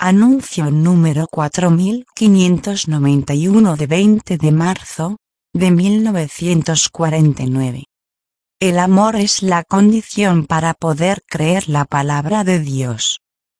Anuncio número 4591 de 20 de marzo, de 1949. El amor es la condición para poder creer la palabra de Dios.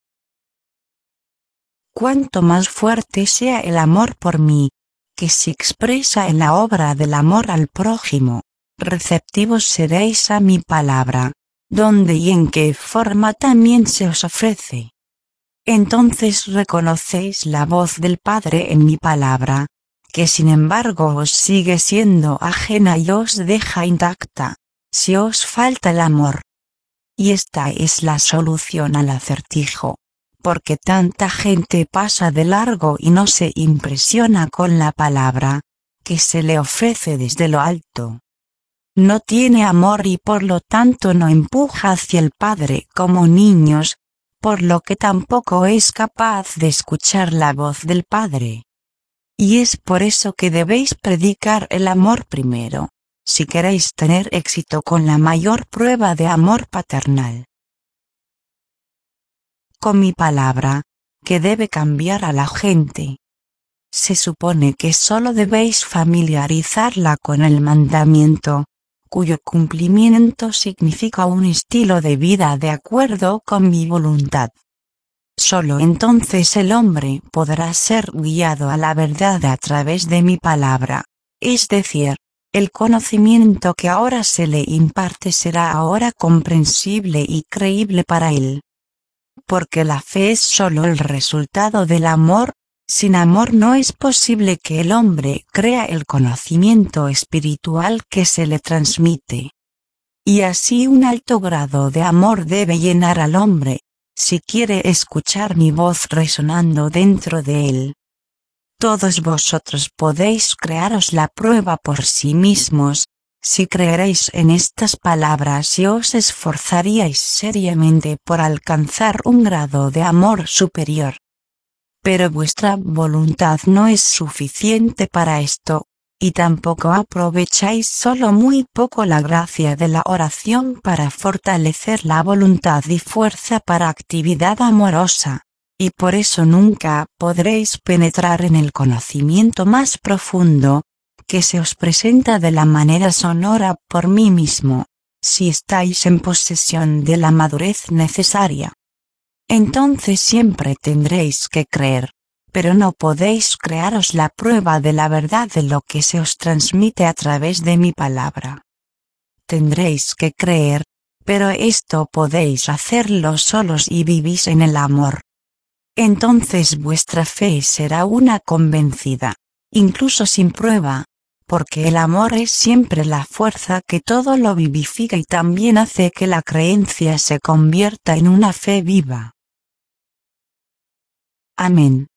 Cuanto más fuerte sea el amor por mí, que se expresa en la obra del amor al prójimo, receptivos seréis a mi palabra, donde y en qué forma también se os ofrece. Entonces reconocéis la voz del Padre en mi palabra, que sin embargo os sigue siendo ajena y os deja intacta, si os falta el amor. Y esta es la solución al acertijo, porque tanta gente pasa de largo y no se impresiona con la palabra, que se le ofrece desde lo alto. No tiene amor y por lo tanto no empuja hacia el Padre como niños, por lo que tampoco es capaz de escuchar la voz del Padre. Y es por eso que debéis predicar el amor primero, si queréis tener éxito con la mayor prueba de amor paternal. Con mi palabra, que debe cambiar a la gente. Se supone que solo debéis familiarizarla con el mandamiento, cuyo cumplimiento significa un estilo de vida de acuerdo con mi voluntad. Solo entonces el hombre podrá ser guiado a la verdad a través de mi palabra, es decir, el conocimiento que ahora se le imparte será ahora comprensible y creíble para él. Porque la fe es solo el resultado del amor. Sin amor no es posible que el hombre crea el conocimiento espiritual que se le transmite. Y así un alto grado de amor debe llenar al hombre, si quiere escuchar mi voz resonando dentro de él. Todos vosotros podéis crearos la prueba por sí mismos, si creeréis en estas palabras y os esforzaríais seriamente por alcanzar un grado de amor superior. Pero vuestra voluntad no es suficiente para esto, y tampoco aprovecháis solo muy poco la gracia de la oración para fortalecer la voluntad y fuerza para actividad amorosa, y por eso nunca podréis penetrar en el conocimiento más profundo, que se os presenta de la manera sonora por mí mismo, si estáis en posesión de la madurez necesaria. Entonces siempre tendréis que creer, pero no podéis crearos la prueba de la verdad de lo que se os transmite a través de mi palabra. Tendréis que creer, pero esto podéis hacerlo solos y vivís en el amor. Entonces vuestra fe será una convencida, incluso sin prueba, porque el amor es siempre la fuerza que todo lo vivifica y también hace que la creencia se convierta en una fe viva. Amén.